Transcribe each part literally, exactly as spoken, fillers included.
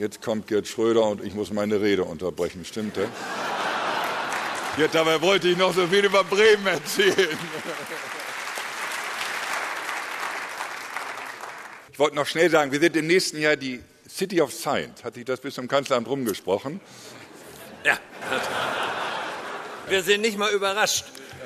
Jetzt kommt Gerd Schröder und ich muss meine Rede unterbrechen, stimmt das? Ja, dabei wollte ich noch so viel über Bremen erzählen. Ich wollte noch schnell sagen, wir sind im nächsten Jahr die City of Science. Hat sich das bis zum Kanzleramt rumgesprochen? Ja, wir sind nicht mal überrascht.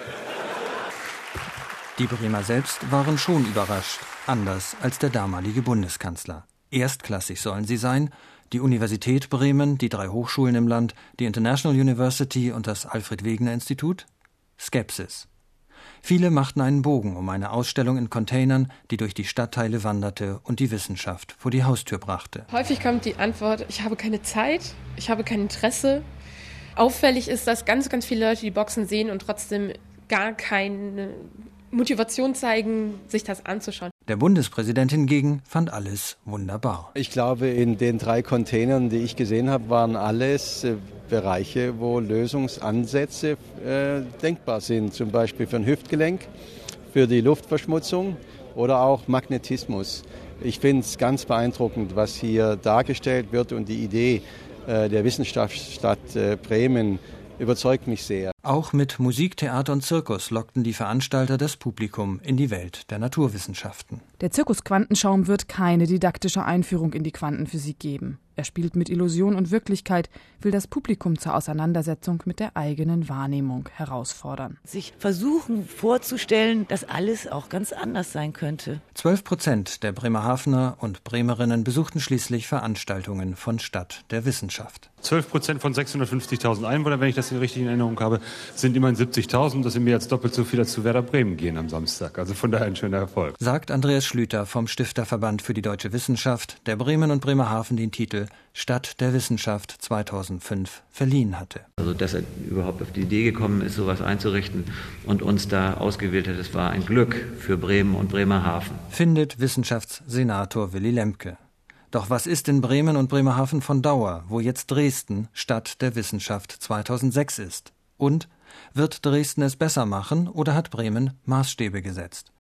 Die Bremer selbst waren schon überrascht, anders als der damalige Bundeskanzler. Erstklassig sollen sie sein, die Universität Bremen, die drei Hochschulen im Land, die International University und das Alfred-Wegener-Institut? Skepsis. Viele machten einen Bogen um eine Ausstellung in Containern, die durch die Stadtteile wanderte und die Wissenschaft vor die Haustür brachte. Häufig kommt die Antwort, ich habe keine Zeit, ich habe kein Interesse. Auffällig ist, dass ganz, ganz viele Leute die Boxen sehen und trotzdem gar keine Motivation zeigen, sich das anzuschauen. Der Bundespräsident hingegen fand alles wunderbar. Ich glaube, in den drei Containern, die ich gesehen habe, waren alles äh, Bereiche, wo Lösungsansätze äh, denkbar sind. Zum Beispiel für ein Hüftgelenk, für die Luftverschmutzung oder auch Magnetismus. Ich finde es ganz beeindruckend, was hier dargestellt wird, und die Idee äh, der Wissenschaftsstadt äh, Bremen überzeugt mich sehr. Auch mit Musik, Theater und Zirkus lockten die Veranstalter das Publikum in die Welt der Naturwissenschaften. Der Zirkus Quantenschaum wird keine didaktische Einführung in die Quantenphysik geben. Er spielt mit Illusion und Wirklichkeit, will das Publikum zur Auseinandersetzung mit der eigenen Wahrnehmung herausfordern. Sich versuchen vorzustellen, dass alles auch ganz anders sein könnte. Zwölf Prozent der Bremerhavener und Bremerinnen besuchten schließlich Veranstaltungen von Stadt der Wissenschaft. Zwölf Prozent von sechshundertfünfzigtausend Einwohnern, wenn ich das richtig in Erinnerung habe, sind immerhin siebzigtausend. Das sind mehr als doppelt so viele, als zu Werder Bremen gehen am Samstag. Also von daher ein schöner Erfolg. Sagt Andreas Schlüter vom Stifterverband für die Deutsche Wissenschaft, der Bremen und Bremerhaven den Titel Stadt der Wissenschaft zweitausendfünf verliehen hatte. Also dass er überhaupt auf die Idee gekommen ist, sowas einzurichten und uns da ausgewählt hat, das war ein Glück für Bremen und Bremerhaven. Findet Wissenschaftssenator Willy Lemke. Doch was ist in Bremen und Bremerhaven von Dauer, wo jetzt Dresden Stadt der Wissenschaft zweitausendsechs ist? Und wird Dresden es besser machen oder hat Bremen Maßstäbe gesetzt?